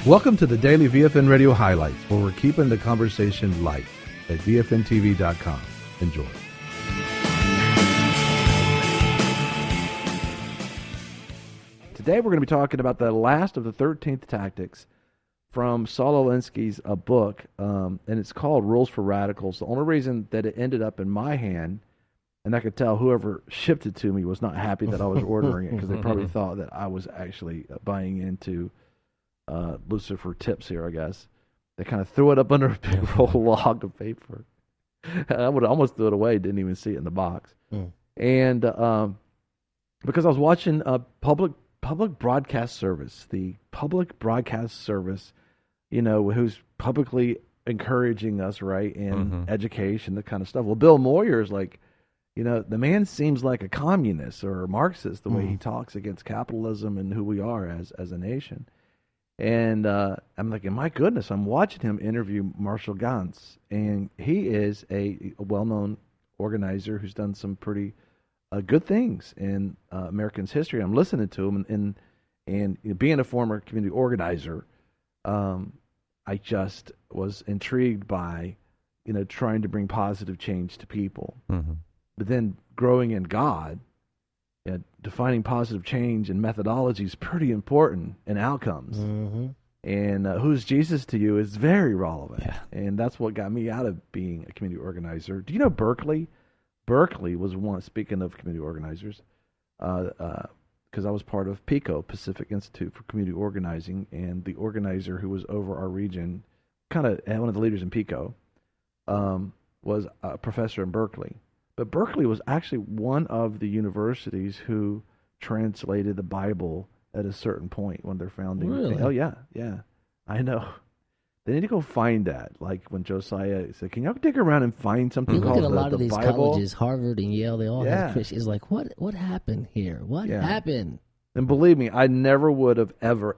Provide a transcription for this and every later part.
Welcome to the Daily VFN Radio Highlights, where we're keeping the conversation light at VFNTV.com. Enjoy. Today we're going to be talking about the last of the 13th tactics from Saul Alinsky's book, and it's called Rules for Radicals. The only reason that it ended up in my hand, and I could tell whoever shipped it to me was not happy that I was ordering it, because they probably thought that I was actually buying into Lucifer tips here, I guess. They kind of threw it up under a big old log of paper. I would almost threw it away, didn't even see it in the box. And because I was watching public broadcast service, the public broadcast service, you know, who's publicly encouraging us, right, in education, that kind of stuff. Well, Bill Moyer is like, you know, the man seems like a communist or a Marxist, the way he talks against capitalism and who we are as a nation. And I'm like, my goodness, I'm watching him interview Marshall Gantz, and he is a well-known organizer who's done some pretty good things in Americans' history. I'm listening to him, and you know, being a former community organizer, I just was intrigued by, you know, trying to bring positive change to people. But then growing in God, defining positive change and methodology is pretty important in outcomes. And who's Jesus to you is very relevant. And that's what got me out of being a community organizer. Do you know Berkeley? Berkeley was one, speaking of community organizers, because I was part of PICO, Pacific Institute for Community Organizing, and the organizer who was over our region, kind of one of the leaders in PICO, was a professor in Berkeley. But Berkeley was actually one of the universities who translated the Bible at a certain point when they're founding. Really? Oh, yeah. I know. They need to go find that. Like when Josiah said, "Can y'all dig around and find something You look called at a lot of these Bible?" colleges, Harvard and Yale, they all have Christians. It's like, what happened here? What happened? And believe me, I never would have ever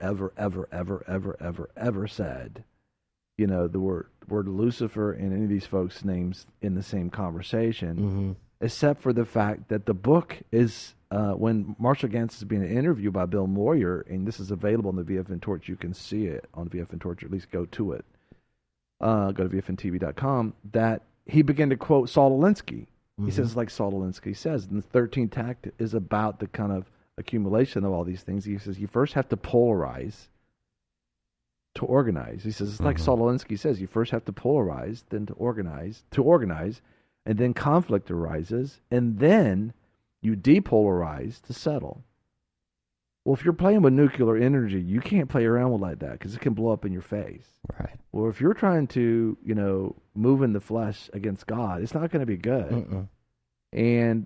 said, you know, the word Lucifer and any of these folks' names in the same conversation, except for the fact that the book is, when Marshall Gantz is being interviewed by Bill Moyer, and this is available on the VFN Torch, you can see it on VFN Torch, or at least go to it. Go to VFNTV.com, that he began to quote Saul Alinsky. He says, like Saul Alinsky says, and the 13th tactic is about the kind of accumulation of all these things. He says, you first have to polarize to organize. He says, it's like Saul Alinsky says, you first have to polarize, then to organize, and then conflict arises, and then you depolarize to settle. Well, if you're playing with nuclear energy, you can't play around with like that, because it can blow up in your face. Right. Well, if you're trying to, you know, move in the flesh against God, it's not going to be good. And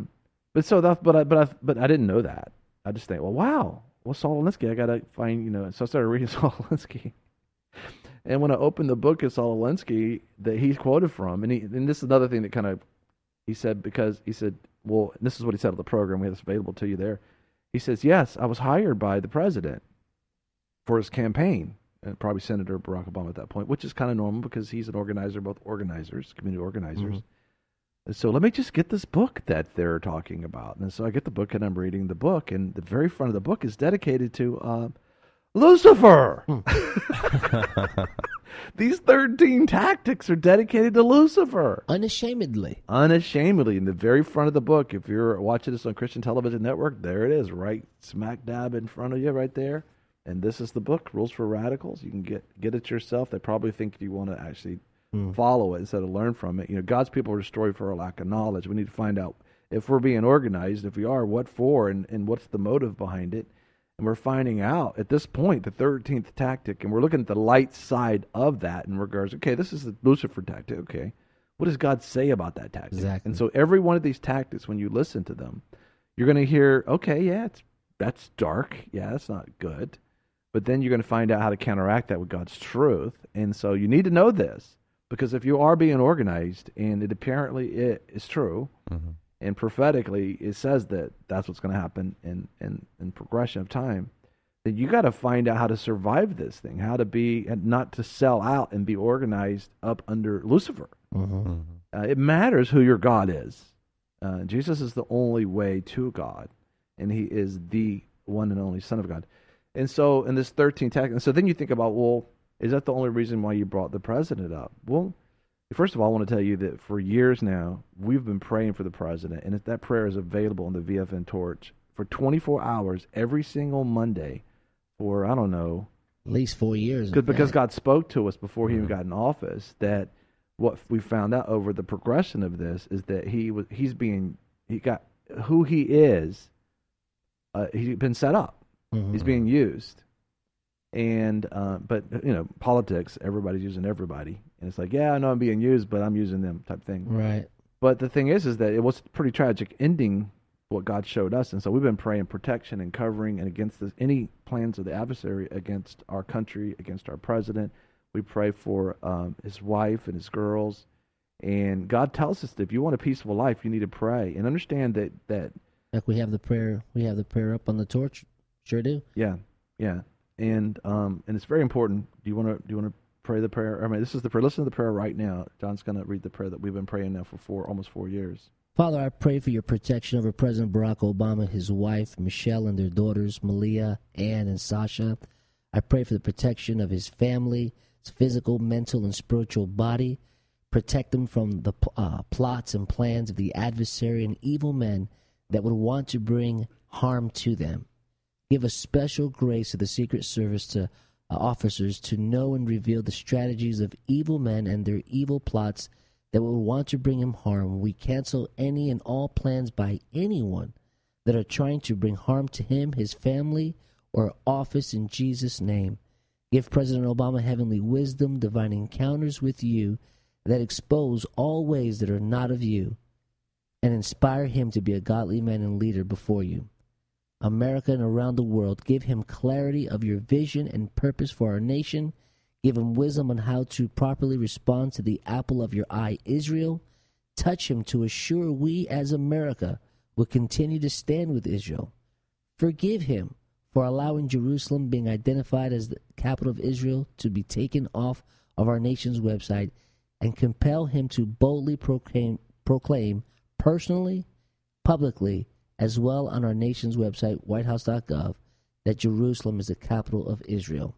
but I didn't know that. I just think, well, wow. Well, Saul Alinsky, I got to find, you know, so I started reading Saul Alinsky. And when I opened the book of Saul Alinsky that he quoted from, and this is another thing that kind of, he said, well, this is what he said on the program, we have this available to you there. He says, yes, I was hired by the president for his campaign, and probably Senator Barack Obama at that point, which is kind of normal because he's an organizer, both organizers, community organizers. And so let me just get this book that they're talking about. And so I get the book, and I'm reading the book, and the very front of the book is dedicated to Lucifer. These 13 tactics are dedicated to Lucifer. Unashamedly. In the very front of the book, if you're watching this on Christian Television Network, there it is, right smack dab in front of you right there. And this is the book, Rules for Radicals. You can get it yourself. They probably think you want to actually follow it instead of learn from it. You know, God's people are destroyed for a lack of knowledge. We need to find out if we're being organized, if we are, what for, and what's the motive behind it. And we're finding out at this point, the 13th tactic, and we're looking at the light side of that in regards, okay, this is the Lucifer tactic, okay. What does God say about that tactic? Exactly. And so every one of these tactics, when you listen to them, you're going to hear, okay, yeah, that's dark. Yeah, that's not good. But then you're going to find out how to counteract that with God's truth. And so you need to know this, because if you are being organized, and it apparently is true, and prophetically it says that that's what's going to happen in progression of time, then you got to find out how to survive this thing, how to be, and not to sell out and be organized up under Lucifer. It matters who your God is. Jesus is the only way to God, and he is the one and only Son of God. And so in this 13 tactic, and so then you think about, well, is that the only reason why you brought the president up? Well, first of all, I want to tell you that for years now, we've been praying for the president, and that prayer is available on the VFN Torch for 24 hours every single Monday for, I don't know, at least 4 years. Because God spoke to us before he even got in office that what we found out over the progression of this is that he's been set up. Mm-hmm. He's being used. And but politics, everybody's using everybody, and it's like, yeah, I know I'm being used, but I'm using them type thing. Right. But the thing is that it was a pretty tragic ending. What God showed us, and so we've been praying protection and covering, and against any plans of the adversary against our country, against our president. We pray for his wife and his girls, and God tells us that if you want a peaceful life, you need to pray and understand that. Like we have the prayer up on the torch. Sure do. Yeah. And it's very important. Do you want to pray the prayer? I mean, this is the prayer. Listen to the prayer right now. John's going to read the prayer that we've been praying now for almost 4 years. Father, I pray for your protection over President Barack Obama, his wife, Michelle, and their daughters, Malia, Ann, and Sasha. I pray for the protection of his family, his physical, mental, and spiritual body. Protect them from the plots and plans of the adversary and evil men that would want to bring harm to them. Give a special grace to the Secret Service to officers to know and reveal the strategies of evil men and their evil plots that will want to bring him harm. We cancel any and all plans by anyone that are trying to bring harm to him, his family, or office in Jesus' name. Give President Obama heavenly wisdom, divine encounters with you that expose all ways that are not of you, and inspire him to be a godly man and leader before you. America and around the world, give him clarity of your vision and purpose for our nation. Give him wisdom on how to properly respond to the apple of your eye, Israel. Touch him to assure we as America will continue to stand with Israel. Forgive him for allowing Jerusalem, being identified as the capital of Israel, to be taken off of our nation's website, and compel him to boldly proclaim personally, publicly, as well on our nation's website, whitehouse.gov, that Jerusalem is the capital of Israel.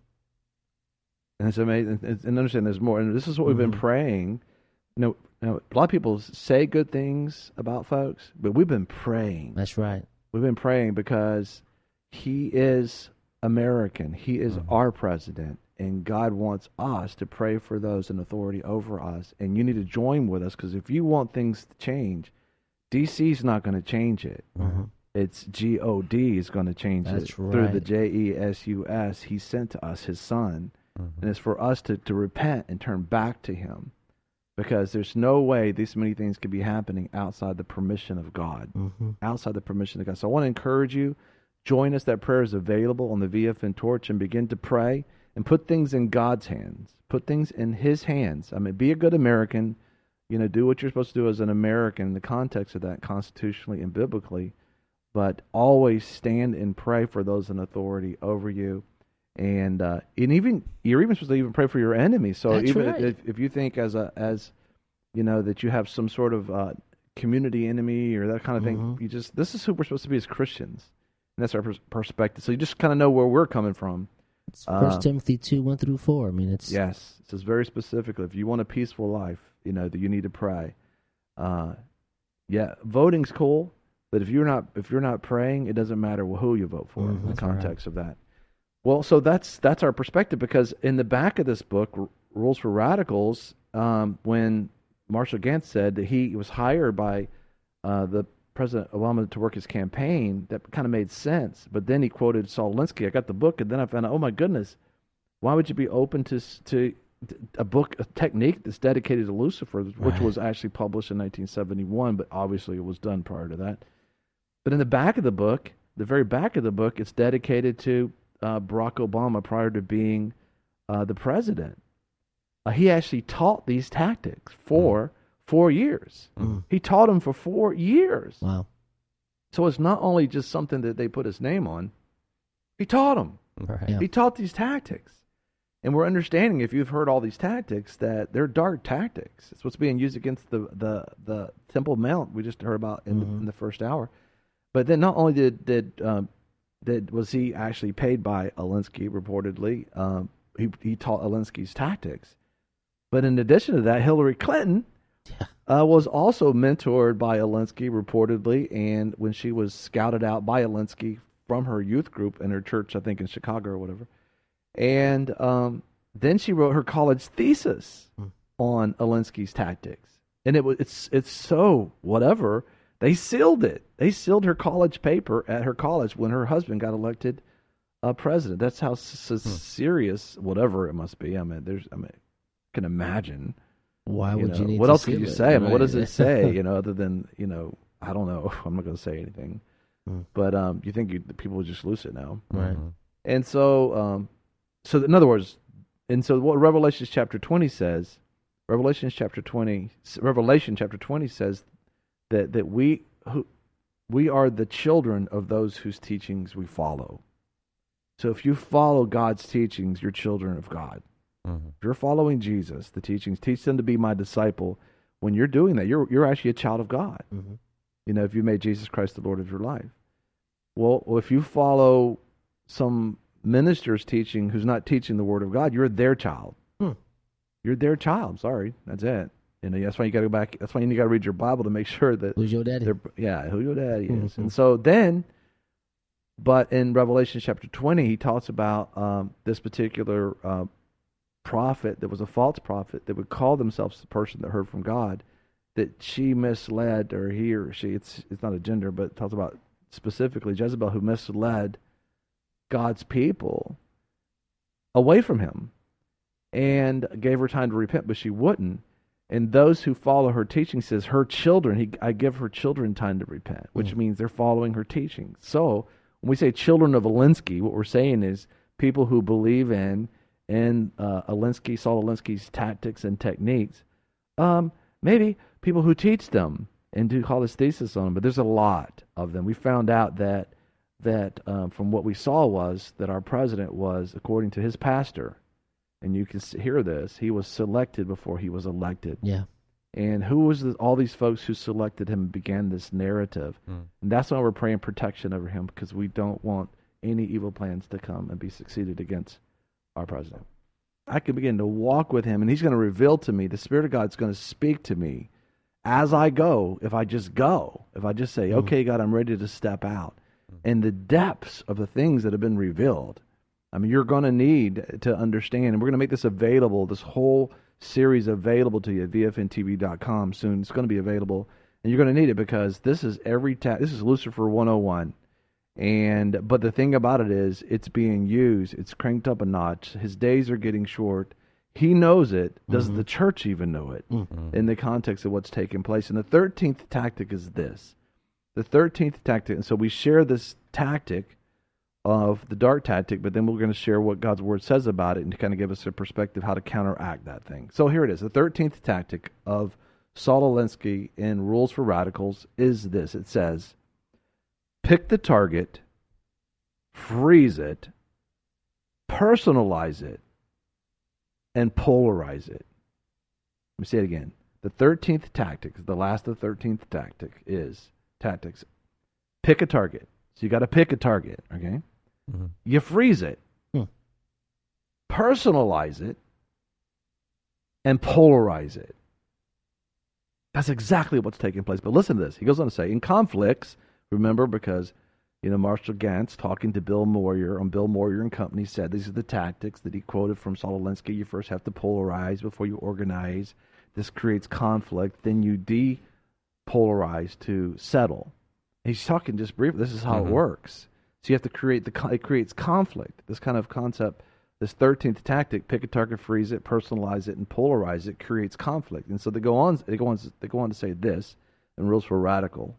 And it's amazing. And understand there's more. And this is what we've been praying. A lot of people say good things about folks, but we've been praying. That's right. We've been praying because he is American. He is our president. And God wants us to pray for those in authority over us. And you need to join with us, because if you want things to change, DC's not going to change it. Mm-hmm. It's God is going to change it through the Jesus. He sent to us his son. Mm-hmm. And it's for us to repent and turn back to him, because there's no way this many things could be happening outside the permission of God. Mm-hmm. Outside the permission of God. So I want to encourage you, join us. That prayer is available on the VFN Torch, and begin to pray and put things in God's hands. Put things in his hands. I mean, be a good American. Do what you're supposed to do as an American in the context of that, constitutionally and biblically, but always stand and pray for those in authority over you. And even you're even supposed to even pray for your enemies. So that's even right. if you think as that you have some sort of community enemy or that kind of thing, this is who we're supposed to be as Christians, and that's our perspective. So you just kind of know where we're coming from. It's 1 Timothy 2:1-4. I mean, it's it says very specifically, if you want a peaceful life, that you need to pray. Voting's cool, but if you're not praying, it doesn't matter who you vote for in the context of that. Well, so that's our perspective, because in the back of this book, Rules for Radicals, when Marshall Gantz said that he was hired by the President Obama to work his campaign, that kind of made sense. But then he quoted Saul Alinsky. I got the book, and then I found out, oh my goodness, why would you be open to a technique that's dedicated to Lucifer, which was actually published in 1971, but obviously it was done prior to that. But in the back of the book, the very back of the book, it's dedicated to Barack Obama prior to being the president. He actually taught these tactics for 4 years. He taught them for 4 years. Wow. So it's not only just something that they put his name on. He taught them. Right. Yeah. He taught these tactics. And we're understanding, if you've heard all these tactics, that they're dark tactics. It's what's being used against the Temple Mount we just heard about in the first hour. But then not only did that was he actually paid by Alinsky, reportedly. He taught Alinsky's tactics. But in addition to that, Hillary Clinton was also mentored by Alinsky, reportedly, and when she was scouted out by Alinsky from her youth group in her church, I think in Chicago or whatever. And then she wrote her college thesis on Alinsky's tactics. And it's so whatever. They sealed it. They sealed her college paper at her college when her husband got elected president. That's how serious, whatever it must be. I can imagine. Why would you need what to else seal could you it? say? I mean, Right. what does it say? Other than I don't know. I'm not going to say anything. But you think the people would just lose it now, Right. and so in other words, what Revelation chapter 20 says, Revelation chapter 20 says that we are the children of those whose teachings we follow. So if you follow God's teachings, you're children of God. If you're following Jesus, the teachings, teach them to be my disciple. When you're doing that, you're actually a child of God. If you made Jesus Christ the Lord of your life. Well, if you follow some minister's teaching who's not teaching the Word of God, you're their child. You're their child. I'm sorry. That's it. That's why you got to go back. That's why you got to read your Bible to make sure that Who's your daddy? who your daddy is. And so then, but in Revelation chapter 20, he talks about this particular prophet that was a false prophet that would call themselves the person that heard from God, that she misled, or he or she. It's not a gender, but it talks about specifically Jezebel, who misled God's people away from him and gave her time to repent, but she wouldn't. And those who follow her teaching, says her children, I give her children time to repent, which means they're following her teaching. So when we say children of Alinsky, what we're saying is people who believe in Alinsky, Saul Alinsky's tactics and techniques, maybe people who teach them and do call this thesis on them, but there's a lot of them. We found out that from what we saw was that our president was, according to his pastor, and you can hear this, he was selected before he was elected. Yeah. And who was all these folks who selected him and began this narrative? And that's why we're praying protection over him, because we don't want any evil plans to come and be succeeded against our president. I can begin to walk with him, and he's going to reveal to me, the Spirit of God's going to speak to me as I go, if I just go, if I just say, okay, God, I'm ready to step out. And the depths of the things that have been revealed, I mean, you're going to need to understand, and we're going to make this available, this whole series available to you at vfntv.com soon. It's going to be available, and you're going to need it, because this is this is Lucifer 101. But the thing about it is, it's being used. It's cranked up a notch. His days are getting short. He knows it. Does the church even know it in the context of what's taking place? And the 13th tactic is this. The 13th tactic, and so we share this tactic of the dark tactic, but then we're going to share what God's Word says about it and to kind of give us a perspective how to counteract that thing. So here it is. The 13th tactic of Saul Alinsky in Rules for Radicals is this. It says, pick the target, freeze it, personalize it, and polarize it. Let me say it again. The 13th tactic, the last of the 13th tactics. Pick a target. So you got to pick a target, okay? You freeze it, personalize it, and polarize it. That's exactly what's taking place. But listen to this. He goes on to say, in conflicts, remember, because Marshall Gantz, talking to Bill Moyer on Bill Moyer and Company, said these are the tactics that he quoted from Saul Alinsky. You first have to polarize before you organize. This creates conflict. Then you depolarize to settle. He's talking just briefly. This is how it works. So you have to create it creates conflict. This kind of concept, this 13th tactic, pick a target, freeze it, personalize it, and polarize it, creates conflict. And so they go on to say this in Rules for Radicals.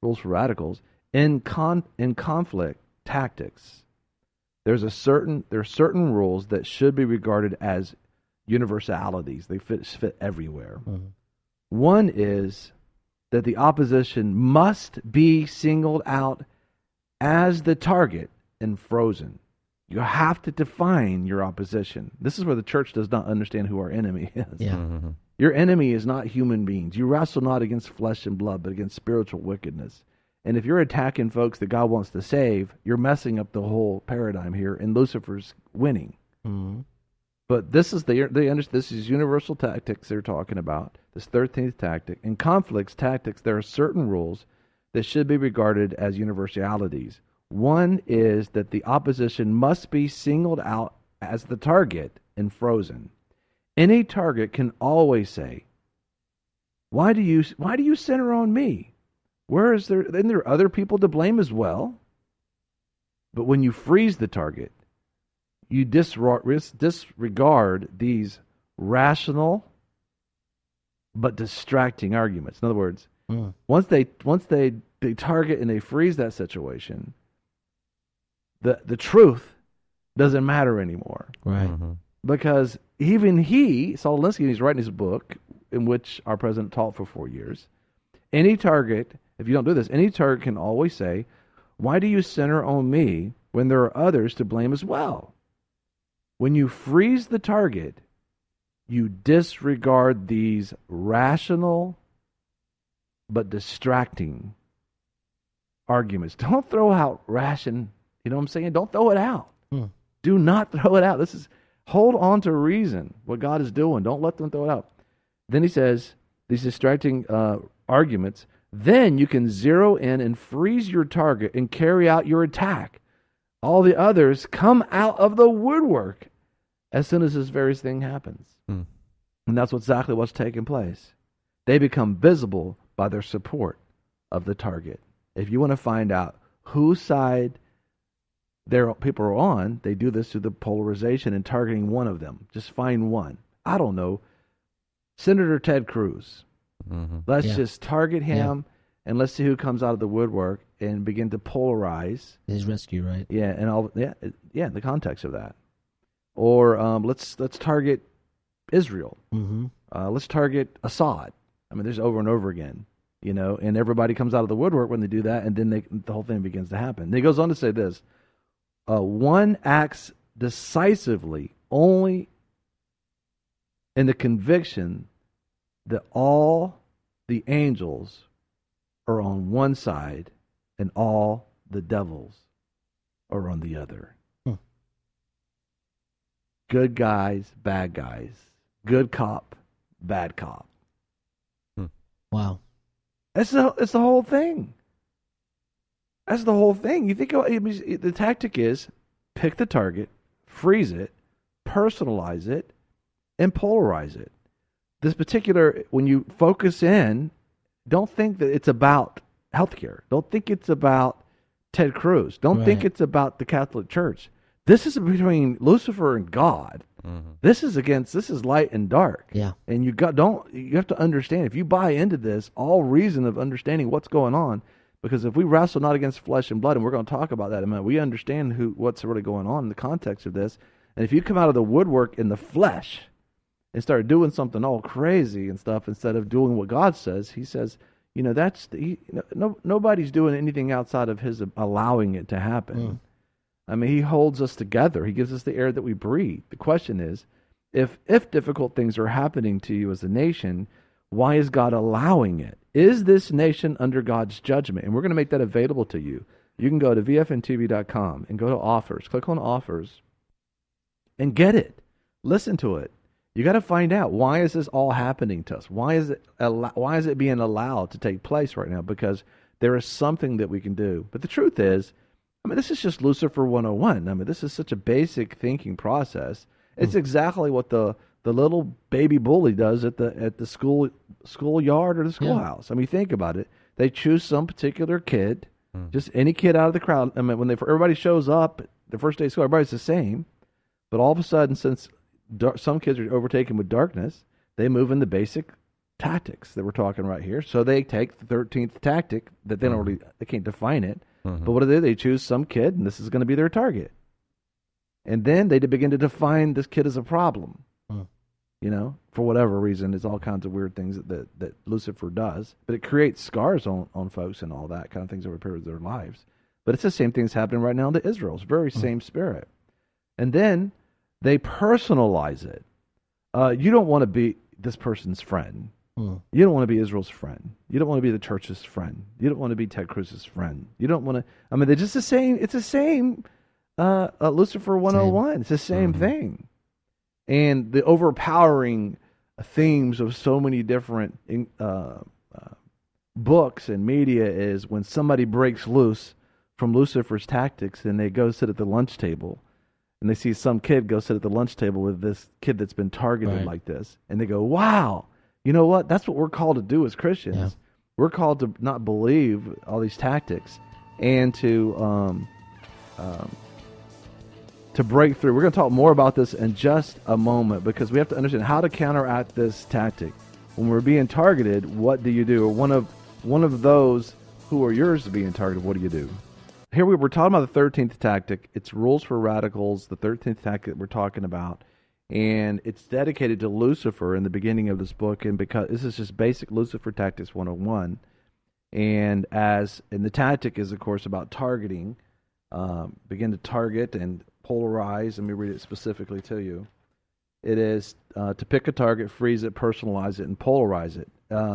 In conflict tactics, there are certain rules that should be regarded as universalities. They fit everywhere. One is that the opposition must be singled out as the target and frozen. You have to define your opposition. This is where the church does not understand who our enemy is. Yeah. Your enemy is not human beings. You wrestle not against flesh and blood, but against spiritual wickedness. And if you're attacking folks that God wants to save, you're messing up the whole paradigm here, and Lucifer's winning. Mm-hmm. But this is this is universal tactics they're talking about, this 13th tactic. In conflicts tactics, there are certain rules that should be regarded as universalities. One is that the opposition must be singled out as the target and frozen. Any target can always say, why do you center on me? Isn't there other people to blame as well? But when you freeze the target, you disregard these rational but distracting arguments. In other words, once they target and they freeze that situation, the truth doesn't matter anymore. Right. Mm-hmm. Because Saul Alinsky, he's writing his book, in which our president taught for 4 years, any target, if you don't do this, any target can always say, why do you center on me when there are others to blame as well? When you freeze the target, you disregard these rational but distracting arguments. Don't throw out you know what I'm saying? Don't throw it out. Do not throw it out. Hold on to reason, what God is doing. Don't let them throw it out. Then he says, these distracting arguments, then you can zero in and freeze your target and carry out your attack. All the others come out of the woodwork as soon as this very thing happens. And that's exactly what's taking place. They become visible by their support of the target. If you want to find out whose side their people are on, they do this through the polarization and targeting one of them. Just find one. I don't know. Senator Ted Cruz. Mm-hmm. Let's just target him and let's see who comes out of the woodwork and begin to polarize. His rescue, right? Yeah, and the context of that. Or let's target Israel. Mm-hmm. Let's target Assad. I mean, there's over and over again, and everybody comes out of the woodwork when they do that, and then the whole thing begins to happen. And he goes on to say this: one acts decisively only in the conviction that all the angels are on one side and all the devils are on the other. Good guys, bad guys. Good cop, bad cop. Wow. It's the whole thing. That's the whole thing. You think the tactic is pick the target, freeze it, personalize it, and polarize it. This particular, when you focus in, don't think that it's about healthcare. Don't think it's about Ted Cruz. Don't think it's about the Catholic Church. This is between Lucifer and God. Mm-hmm. This is light and dark. Yeah. And you have to understand, if you buy into this, all reason of understanding what's going on, because if we wrestle not against flesh and blood, and we're going to talk about that in a minute, we understand what's really going on in the context of this. And if you come out of the woodwork in the flesh and start doing something all crazy and stuff instead of doing what God says, he says, nobody's doing anything outside of his allowing it to happen. I mean, he holds us together. He gives us the air that we breathe. The question is, if difficult things are happening to you as a nation, why is God allowing it? Is this nation under God's judgment? And we're going to make that available to you. You can go to vfntv.com and go to offers. Click on offers and get it. Listen to it. You got to find out, why is this all happening to us? Why is it being allowed to take place right now? Because there is something that we can do. But the truth is, I mean, this is just Lucifer 101. I mean, this is such a basic thinking process. It's exactly what the little baby bully does at the schoolyard or the schoolhouse. I mean, think about it. They choose some particular kid, just any kid out of the crowd. I mean, when everybody shows up the first day of school, everybody's the same. But all of a sudden, since some kids are overtaken with darkness, they move in the basic tactics that we're talking right here. So they take the 13th tactic that they can't define it. Mm-hmm. But what do? They choose some kid, and this is going to be their target. And then they begin to define this kid as a problem. For whatever reason. There's all kinds of weird things that Lucifer does. But it creates scars on folks and all that kind of things over a period of their lives. But it's the same thing that's happening right now to Israel. It's the very same spirit. And then they personalize it. You don't want to be this person's friend. You don't want to be Israel's friend. You don't want to be the church's friend. You don't want to be Ted Cruz's friend. You don't want to. I mean, they're just the same. It's the same. Lucifer 101. It's the same thing. And the overpowering themes of so many different books and media is when somebody breaks loose from Lucifer's tactics and they go sit at the lunch table and they see some kid go sit at the lunch table with this kid that's been targeted like this, and they go, wow, you know what? That's what we're called to do as Christians. Yeah. We're called to not believe all these tactics and to break through. We're going to talk more about this in just a moment, because we have to understand how to counteract this tactic. When we're being targeted, what do you do? Or one of those who are yours being targeted, what do you do? Here we were talking about the 13th tactic. It's Rules for Radicals, the 13th tactic we're talking about. And it's dedicated to Lucifer in the beginning of this book. And because this is just basic Lucifer Tactics 101. And the tactic is, of course, about targeting. Begin to target and polarize. Let me read it specifically to you. It is to pick a target, freeze it, personalize it, and polarize it.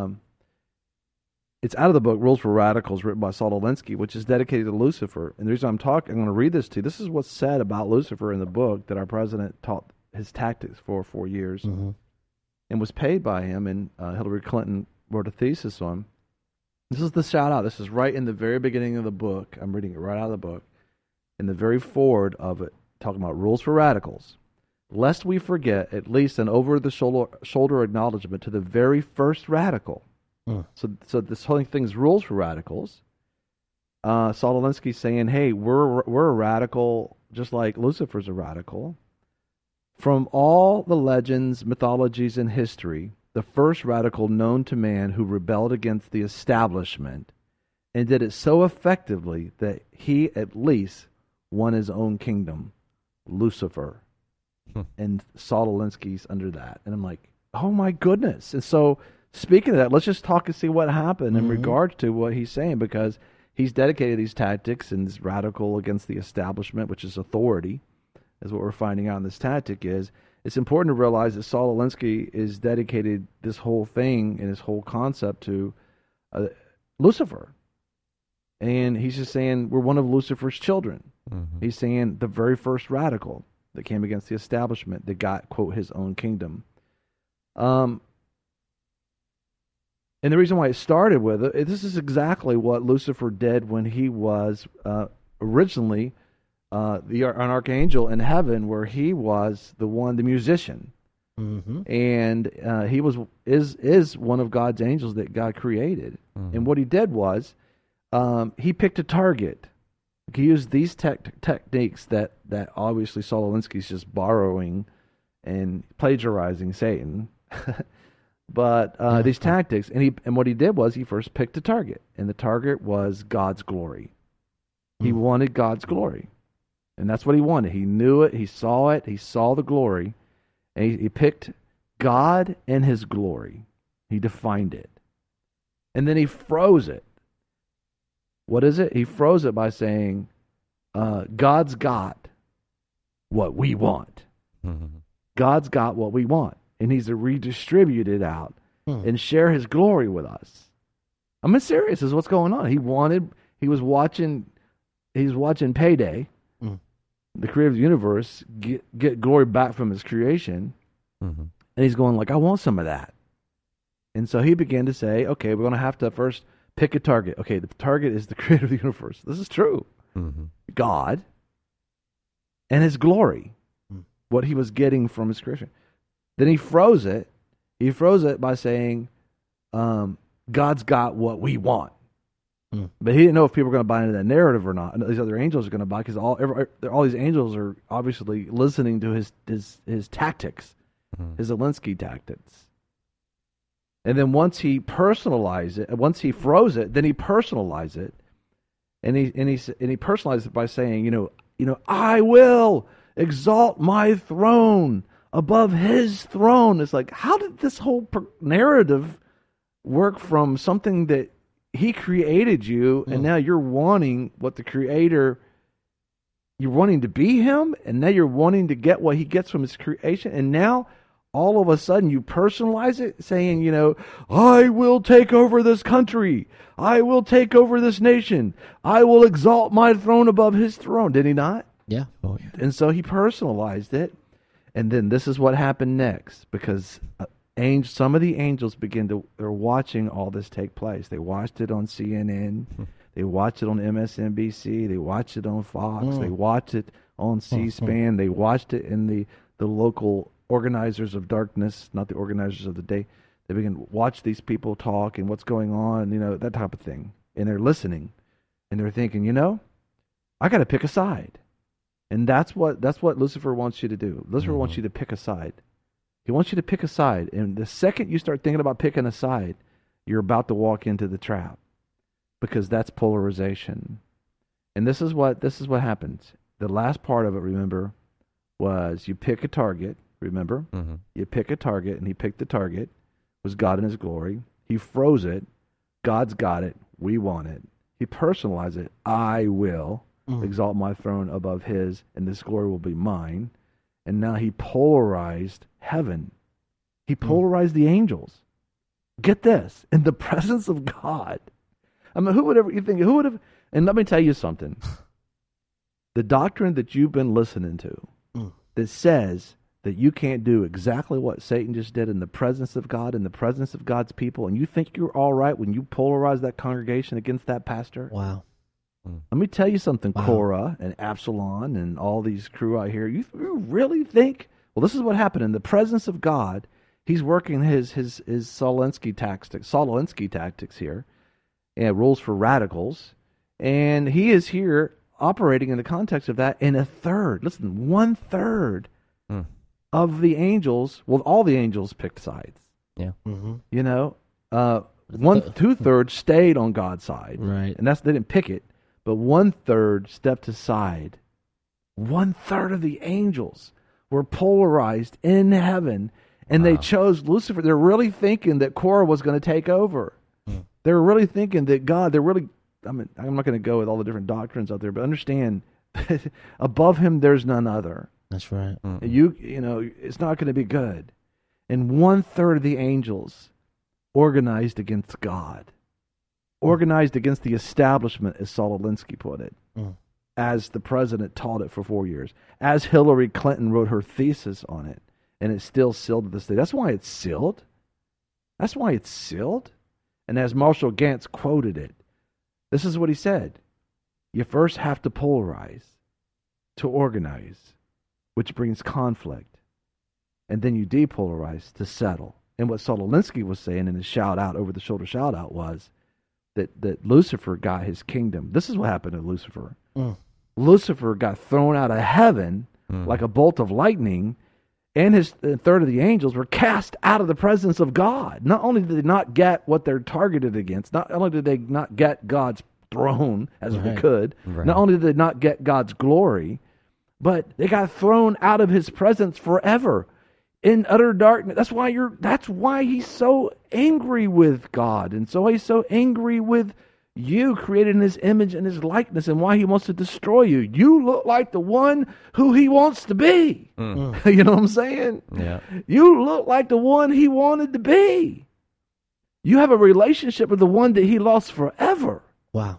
It's out of the book Rules for Radicals, written by Saul Alinsky, which is dedicated to Lucifer. And the reason I'm going to read this to you, this is what's said about Lucifer in the book that our president taught his tactics for 4 years and was paid by him, and Hillary Clinton wrote a thesis on. This is the shout out. This is right in the very beginning of the book. I'm reading it right out of the book. In the very forward of it, talking about Rules for Radicals. Lest we forget at least an over-the-shoulder acknowledgement to the very first radical. So this whole thing's Rules for Radicals. Saul Alinsky's saying, hey, we're a radical just like Lucifer's a radical. From all the legends, mythologies, and history, the first radical known to man who rebelled against the establishment and did it so effectively that he at least won his own kingdom, Lucifer. And Saul Alinsky's under that. And I'm like, oh my goodness. And so speaking of that, let's just talk and see what happened in regards to what he's saying, because he's dedicated these tactics and this radical against the establishment, which is authority, is what we're finding out in this tactic is. It's important to realize that Saul Alinsky is dedicated this whole thing and his whole concept to Lucifer. And he's just saying we're one of Lucifer's children. He's saying the very first radical that came against the establishment that got, quote, his own kingdom. And the reason why it started with it, this is exactly what Lucifer did when he was originally an archangel in heaven, where he was the musician. And he is one of God's angels that God created. And what he did was he picked a target. He used these techniques that obviously Saul Alinsky's just borrowing and plagiarizing Satan. But these tactics, and what he did was he first picked a target, and the target was God's glory. He wanted God's glory, and that's what he wanted. He knew it, he saw the glory, and he picked God and his glory. He defined it, and then he froze it. What is it? He froze it by saying, God's got what we want. God's got what we want. And he's to redistribute it out and share his glory with us. I'm serious. This is what's going on. He was watching Payday, the creator of the universe, get glory back from his creation. And he's going like, I want some of that. And so he began to say, okay, we're going to have to first pick a target. Okay, the target is the creator of the universe. This is true. God and his glory, what he was getting from his creation. Then he froze it. He froze it by saying, God's got what we want. But he didn't know if people were going to buy into that narrative or not. And these other angels are going to buy, because all these angels are obviously listening to his tactics, his Alinsky tactics. And then once he personalized it, once he froze it, then he personalized it, and he personalized it by saying, I will exalt my throne above his throne. It's like, how did this whole narrative work from something that he created you, and now you're wanting what the creator, you're wanting to be him, and now you're wanting to get what he gets from his creation, and now all of a sudden you personalize it, saying, I will take over this country. I will take over this nation. I will exalt my throne above his throne. Did he not? Yeah. Oh, yeah. And so he personalized it. And then this is what happened next, because some of the angels they're watching all this take place. They watched it on CNN. They watched it on MSNBC. They watched it on Fox. They watched it on C-SPAN. They watched it in the local organizers of darkness, not the organizers of the day. They begin to watch these people talk and what's going on, that type of thing. And they're listening. And they're thinking, I got to pick a side. And that's what Lucifer wants you to do. Lucifer wants you to pick a side. He wants you to pick a side. And the second you start thinking about picking a side, you're about to walk into the trap. Because that's polarization. And this is what happens. The last part of it, remember, was you pick a target, remember? Mm-hmm. You pick a target, and he picked the target. Was God in his glory. He froze it. God's got it. We want it. He personalized it. I will exalt my throne above his, and this glory will be mine. And now he polarized heaven. He polarized the angels. Get this. In the presence of God. I mean, who would have, and let me tell you something. The doctrine that you've been listening to that says that you can't do exactly what Satan just did in the presence of God, in the presence of God's people, and you think you're all right when you polarize that congregation against that pastor? Wow. Let me tell you something, Korah and Absalom and all these crew out here. You really think, well, this is what happened in the presence of God. He's working his Solinsky tactics here. And rules for radicals, and he is here operating in the context of that. And 1/3 of the angels, well, all the angels picked sides. Yeah. Mm-hmm. 2/3 stayed on God's side, Right. and they didn't pick it, but 1/3 stepped aside. 1/3 of the angels were polarized in heaven, and they chose Lucifer. They're really thinking that Korah was going to take over. They're really thinking that God, I'm not going to go with all the different doctrines out there, but understand, above him there's none other. That's right. It's not going to be good. And 1/3 of the angels organized against God, organized against the establishment, as Saul Alinsky put it, as the president taught it for 4 years, as Hillary Clinton wrote her thesis on it, and it's still sealed to this day. That's why it's sealed. That's why it's sealed. And as Marshall Gantz quoted it, this is what he said. You first have to polarize, to organize, which brings conflict. And then you depolarize to settle. And what Saul Alinsky was saying in his shout-out, over-the-shoulder shout-out, was that Lucifer got his kingdom. This is what happened to Lucifer. Lucifer got thrown out of heaven like a bolt of lightning, and his 1/3 of the angels were cast out of the presence of God. Not only did they not get what they're targeted against, not only did they not get God's throne, as they could, not only did they not get God's glory, but they got thrown out of his presence forever in utter darkness. That's why he's so angry with God, and so he's so angry with you, created in his image and his likeness, and why he wants to destroy you. You look like the one who he wants to be. You know what I'm saying? Yeah. You look like the one he wanted to be. You have a relationship with the one that he lost forever. Wow.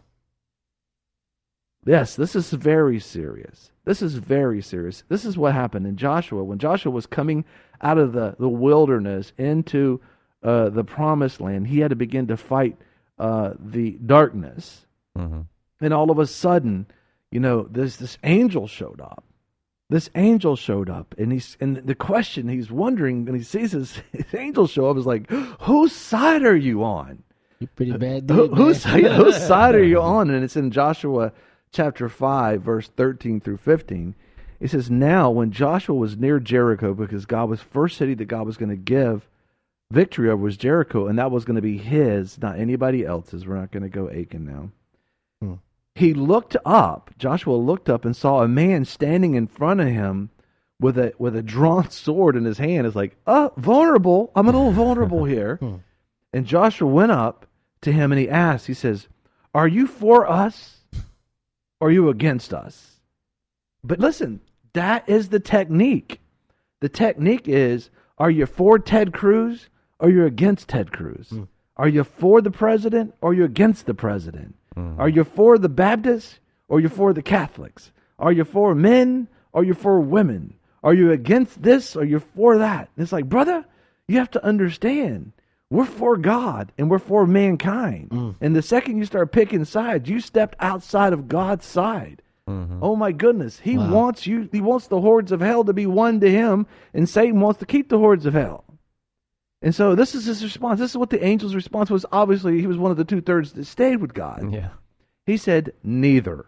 Yes, this is very serious. This is very serious. This is what happened in Joshua. When Joshua was coming out of the wilderness into the promised land, he had to begin to fight the darkness. And all of a sudden, this angel showed up. This angel showed up, and the question he's wondering when he sees his angel show up is like, whose side are you on? You're pretty bad dude, Whose side are you on? And it's in Joshua chapter 5, verse 13 through 15. It says, now when Joshua was near Jericho, because first city that God was going to give victory over was Jericho, and that was going to be his, not anybody else's. We're not going to go Achan now. He looked up, Joshua looked up and saw a man standing in front of him with a drawn sword in his hand. It's like, vulnerable. I'm a little vulnerable here. And Joshua went up to him and he asked, he says, are you for us or are you against us? But listen, that is the technique. The technique is, Are you for Ted Cruz or are you against Ted Cruz? Are you for the president or are you against the president? Are you for the Baptists or are you for the Catholics? Are you for men or are you for women? Are you against this or are you for that? And it's like, brother, you have to understand, we're for God and we're for mankind. And the second you start picking sides, you stepped outside of God's side. Oh my goodness. He wants you, he wants the hordes of hell to be one to him, and Satan wants to keep the hordes of hell. And so this is his response. This is what the angel's response was. Obviously, he was one of the 2/3 that stayed with God. Yeah. He said, neither.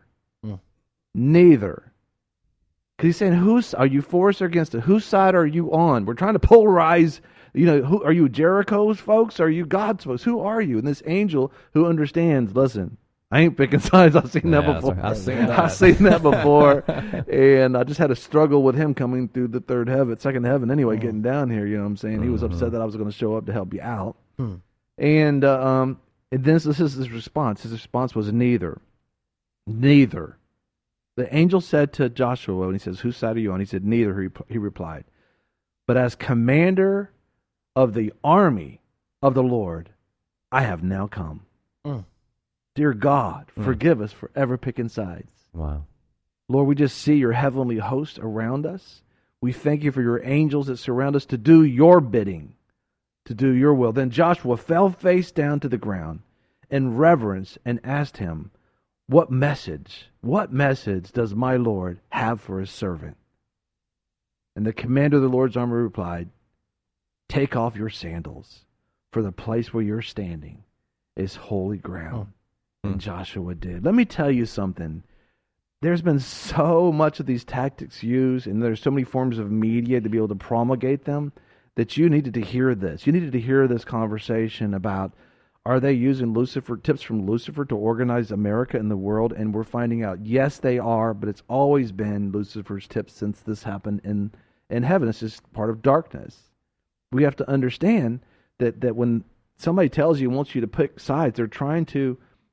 Neither. Because he's saying, are you for us or against it? Whose side are you on? We're trying to polarize. Who are you, Jericho's folks? Are you God's folks? Who are you? And this angel who understands, listen, I ain't picking sides. I've seen that before. I've seen that. I've seen that before. And I just had a struggle with him coming through the second heaven anyway, getting down here. You know what I'm saying? He was upset that I was going to show up to help you out. And this is his response. His response was neither. Neither. The angel said to Joshua, and he says, whose side are you on? He said, neither, he replied. But as commander of the army of the Lord, I have now come. Dear God, forgive us for ever picking sides. Wow. Lord, we just see your heavenly host around us. We thank you for your angels that surround us to do your bidding, to do your will. Then Joshua fell face down to the ground in reverence and asked him, what message does my Lord have for his servant? And the commander of the Lord's army replied, take off your sandals, for the place where you're standing is holy ground. And Joshua did. Let me tell you something. There's been so much of these tactics used, and there's so many forms of media to be able to promulgate them, that you needed to hear this. You needed to hear this conversation about, are they using tips from Lucifer to organize America and the world? And we're finding out, yes, they are, but it's always been Lucifer's tips since this happened in heaven. It's just part of darkness. We have to understand that when somebody tells you, wants you to pick sides, they're trying to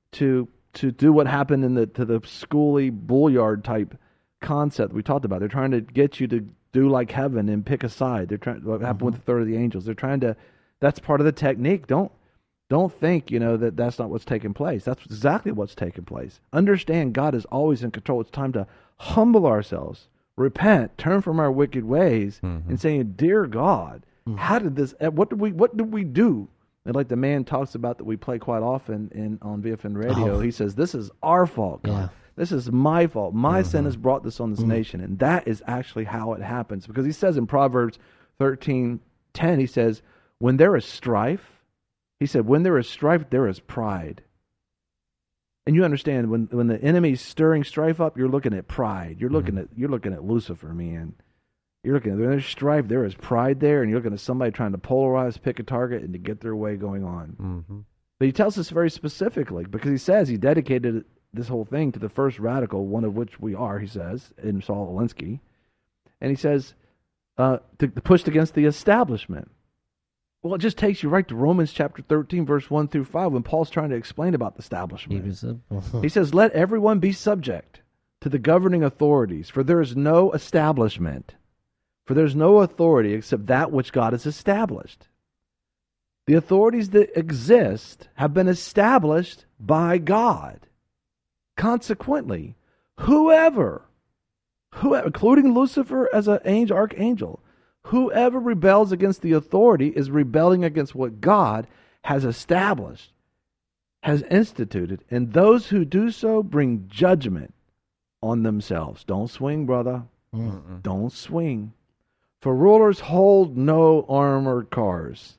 do what happened to the schooly bullyard type concept we talked about. They're trying to get you to do like heaven and pick a side. They're trying what happened with the third of the angels. They're trying to. That's part of the technique. Don't think that's not what's taking place. That's exactly what's taking place. Understand, God is always in control. It's time to humble ourselves, repent, turn from our wicked ways, and saying, "Dear God, how did this? What did we do?" And like the man talks about that we play quite often on VFN Radio, he says, this is our fault, God. Yeah. This is my fault. My sin has brought this on this nation. And that is actually how it happens. Because he says in Proverbs 13:10, he says, when there is strife, there is pride. And you understand, when the enemy's stirring strife up, you're looking at pride. You're looking at Lucifer, man. You're looking at, there's strife, there is pride there, and you're looking at somebody trying to polarize, pick a target, and to get their way going on. But he tells us very specifically, because he says he dedicated this whole thing to the first radical, one of which we are, he says, in Saul Alinsky. And he says, to push against the establishment. Well, it just takes you right to Romans chapter 13, verse 1 through 5, when Paul's trying to explain about the establishment. He says, let everyone be subject to the governing authorities, for there is no establishment. For there's no authority except that which God has established. The authorities that exist have been established by God. Consequently, whoever, including Lucifer as an archangel, whoever rebels against the authority is rebelling against what God has established, has instituted, and those who do so bring judgment on themselves. Don't swing, brother. Don't swing. For rulers hold no armored cars.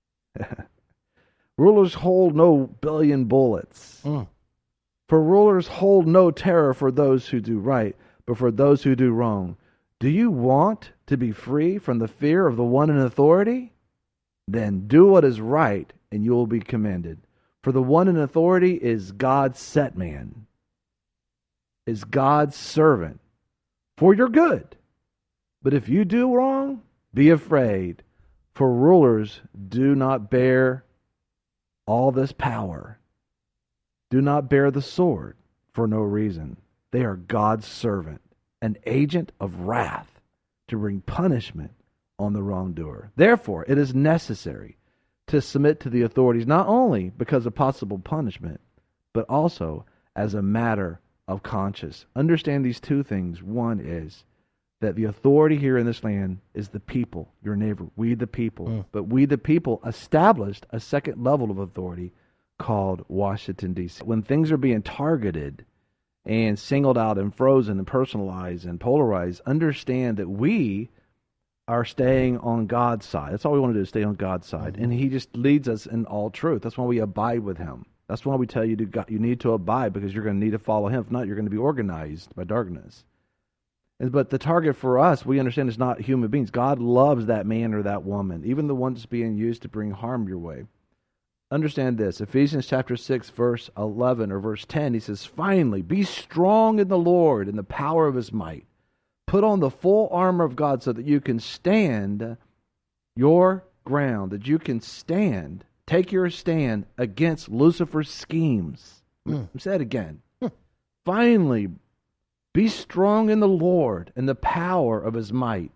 Rulers hold no billion bullets. For rulers hold no terror for those who do right, but for those who do wrong. Do you want to be free from the fear of the one in authority? Then do what is right, and you will be commended. For the one in authority is God's set man, is God's servant, for your good. But if you do wrong, be afraid, for rulers do not bear all this power. Do not bear the sword for no reason. They are God's servant, an agent of wrath to bring punishment on the wrongdoer. Therefore, it is necessary to submit to the authorities not only because of possible punishment, but also as a matter of conscience. Understand these two things. One is that the authority here in this land is the people, your neighbor, we the people. But we the people established a second level of authority called Washington, D.C. When things are being targeted and singled out and frozen and personalized and polarized, understand that we are staying on God's side. That's all we want to do, is stay on God's side. And he just leads us in all truth. That's why we abide with him. That's why we tell you you need to abide, because you're going to need to follow him. If not, you're going to be organized by darkness. But the target for us, we understand, is not human beings. God loves that man or that woman, even the one that's being used to bring harm your way. Understand this. Ephesians chapter 6, verse 11 or verse 10, he says, "Finally, be strong in the Lord and the power of his might. Put on the full armor of God so that you can stand your ground, that you can stand, take your stand against Lucifer's schemes." Say it again. Finally, be strong in the Lord and the power of his might.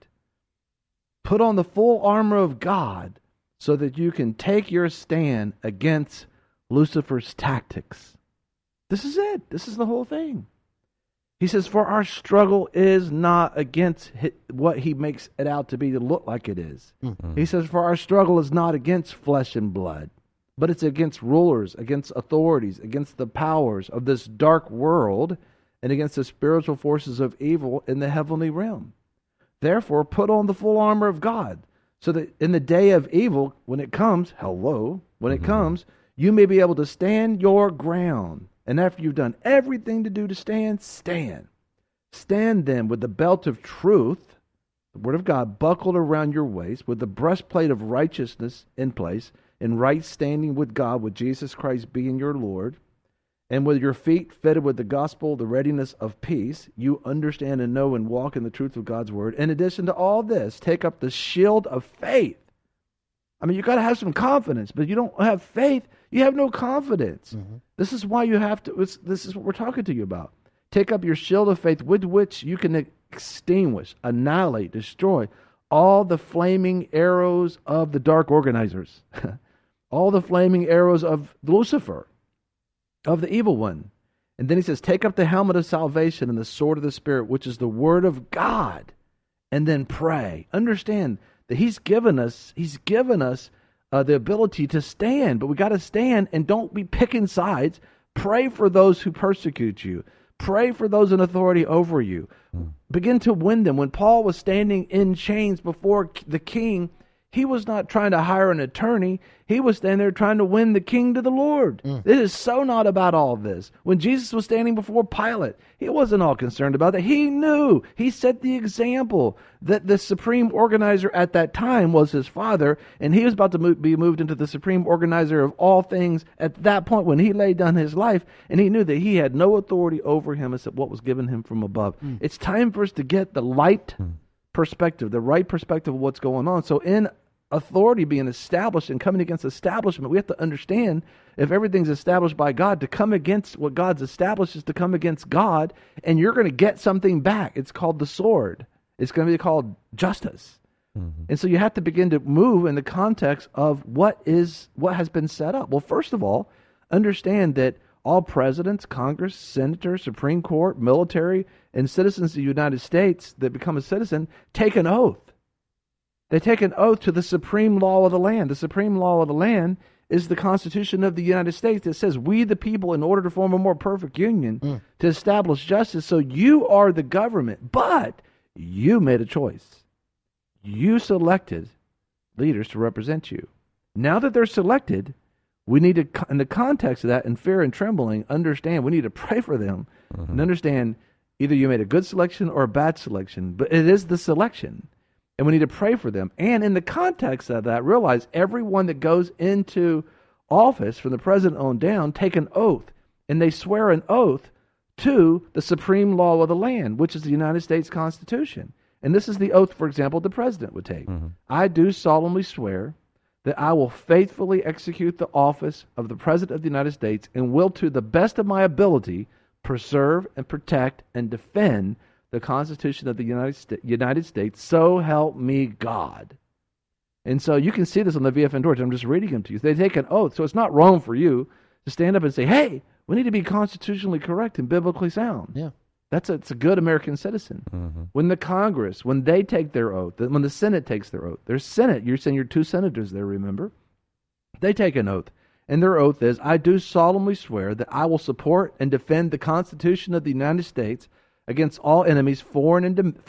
Put on the full armor of God so that you can take your stand against Lucifer's tactics. This is it. This is the whole thing. He says, for our struggle is not against what he makes it out to be, to look like it is. He says, for our struggle is not against flesh and blood, but it's against rulers, against authorities, against the powers of this dark world, and against the spiritual forces of evil in the heavenly realm. Therefore, put on the full armor of God, so that in the day of evil, when it comes, when it comes, you may be able to stand your ground. And after you've done everything to do to stand, stand. Stand then with the belt of truth, the word of God, buckled around your waist, with the breastplate of righteousness in place, in right standing with God, with Jesus Christ being your Lord, and with your feet fitted with the gospel, the readiness of peace. You understand and know and walk in the truth of God's word. In addition to all this, take up the shield of faith. I mean, you got to have some confidence, but you don't have faith, you have no confidence. This is why you have to, this is what we're talking to you about. Take up your shield of faith, with which you can extinguish, annihilate, destroy all the flaming arrows of the dark organizers, all the flaming arrows of Lucifer, of the evil one. And then he says, take up the helmet of salvation and the sword of the Spirit, which is the word of God, and then pray. Understand that he's given us the ability to stand, but we got to stand and don't be picking sides. Pray for those who persecute you. Pray for those in authority over you. Begin to win them. When Paul was standing in chains before the king, he was not trying to hire an attorney. He was standing there trying to win the king to the Lord. It is so not about all this. When Jesus was standing before Pilate, he wasn't all concerned about that. He knew. He set the example that the supreme organizer at that time was his father, and he was about to be moved into the supreme organizer of all things at that point when he laid down his life, and he knew that he had no authority over him except what was given him from above. It's time for us to get the light perspective, the right perspective of what's going on. So in authority being established and coming against establishment, we have to understand, if everything's established by God, to come against what God's established is to come against God, and you're going to get something back. It's called the sword. It's going to be called justice. And so you have to begin to move in the context of what has been set up. Well, first of all, understand that all presidents, Congress, senators, Supreme Court, military, and citizens of the United States that become a citizen take an oath. They take an oath to the supreme law of the land. The supreme law of the land is the Constitution of the United States that says we the people, in order to form a more perfect union, to establish justice. So you are the government, but you made a choice. You selected leaders to represent you. Now that they're selected, we need to, in the context of that, in fear and trembling, understand we need to pray for them and understand either you made a good selection or a bad selection, but it is the selection. And we need to pray for them. And in the context of that, realize everyone that goes into office, from the president on down, take an oath. And they swear an oath to the supreme law of the land, which is the United States Constitution. And this is the oath, for example, the president would take. I do solemnly swear that I will faithfully execute the office of the President of the United States and will, to the best of my ability, preserve and protect and defend the Constitution of the United States, so help me God. And so you can see this on the VFN doors. I'm just reading them to you. They take an oath, so it's not wrong for you to stand up and say, hey, we need to be constitutionally correct and biblically sound. Yeah. It's a good American citizen. Mm-hmm. When the Congress, when they take their oath, when the Senate takes their oath, there's Senate, you're saying you're two senators there, remember? They take an oath, and their oath is, I do solemnly swear that I will support and defend the Constitution of the United States against all enemies, foreign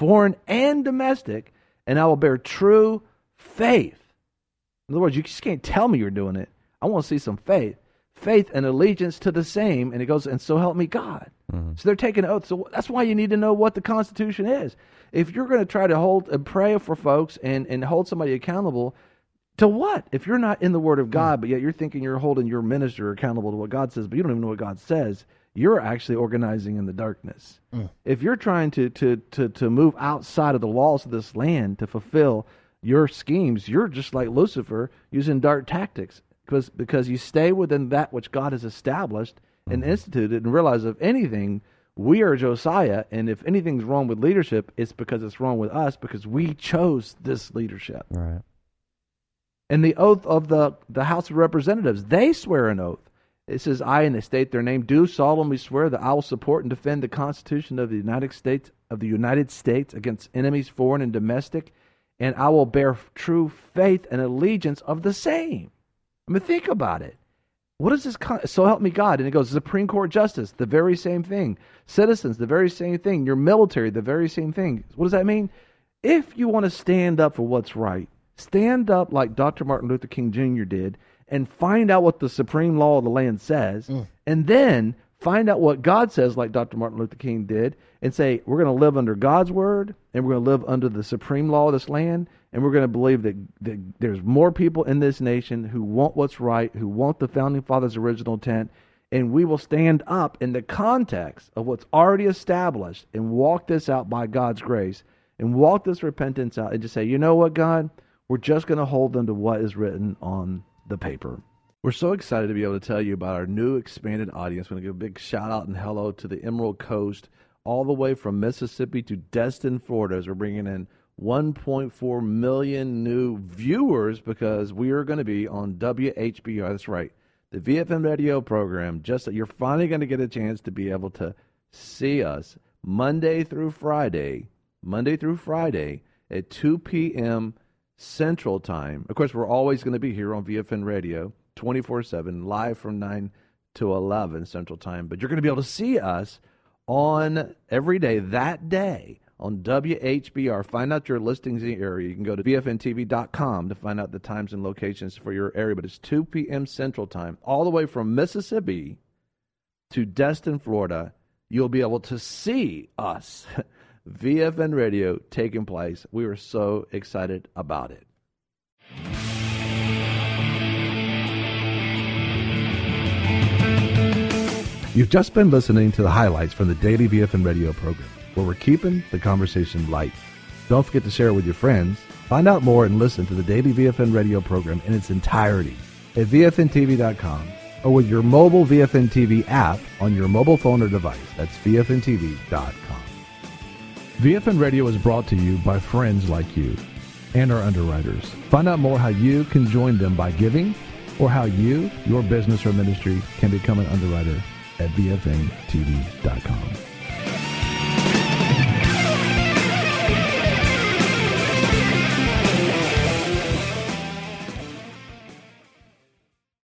and domestic, and I will bear true faith. In other words, you just can't tell me you're doing it. I want to see some faith. Faith and allegiance to the same, and it goes, and so help me God. Mm-hmm. So they're taking an oath. So that's why you need to know what the Constitution is. If you're going to try to hold and pray for folks and hold somebody accountable, to what? If you're not in the Word of God, but yet you're thinking you're holding your minister accountable to what God says, but you don't even know what God says, you're actually organizing in the darkness. If you're trying to move outside of the laws of this land to fulfill your schemes, you're just like Lucifer using dark tactics. Because you stay within that which God has established and instituted and realize if anything, we are Josiah, and if anything's wrong with leadership, it's because it's wrong with us because we chose this leadership. Right. And the oath of the House of Representatives, they swear an oath. It says, I, and they state their name, do solemnly swear that I will support and defend the Constitution of the United States against enemies, foreign and domestic, and I will bear true faith and allegiance of the same. I mean, think about it. What is this? So help me God. And it goes, Supreme Court Justice, the very same thing. Citizens, the very same thing. Your military, the very same thing. What does that mean? If you want to stand up for what's right, stand up like Dr. Martin Luther King Jr. did and find out what the supreme law of the land says, and then find out what God says like Dr. Martin Luther King did and say, we're going to live under God's word and we're going to live under the supreme law of this land. And we're going to believe that there's more people in this nation who want what's right, who want the Founding Fathers' original intent, and we will stand up in the context of what's already established and walk this out by God's grace and walk this repentance out and just say, you know what, God? We're just going to hold them to what is written on the paper. We're so excited to be able to tell you about our new expanded audience. We're going to give a big shout out and hello to the Emerald Coast, all the way from Mississippi to Destin, Florida, as we're bringing in 1.4 million new viewers because we are going to be on WHBR. That's right, the VFM radio program. Just that you're finally going to get a chance to be able to see us Monday through Friday at 2 p.m. Central Time. Of course, we're always going to be here on VFN Radio 24/7, live from 9 to 11 Central Time. But you're going to be able to see us on every day that day on WHBR. Find out your listings in the area. You can go to VFNTV.com to find out the times and locations for your area. But it's 2 p.m. Central Time, all the way from Mississippi to Destin, Florida. You'll be able to see us, VFN Radio, taking place. We are so excited about it. You've just been listening to the highlights from the daily VFN Radio program, where we're keeping the conversation light. Don't forget to share it with your friends. Find out more and listen to the daily VFN Radio program in its entirety at VFNTV.com or with your mobile VFN TV app on your mobile phone or device. That's VFNTV.com. VFN Radio is brought to you by friends like you and our underwriters. Find out more how you can join them by giving or how you, your business or ministry, can become an underwriter at VFNTV.com.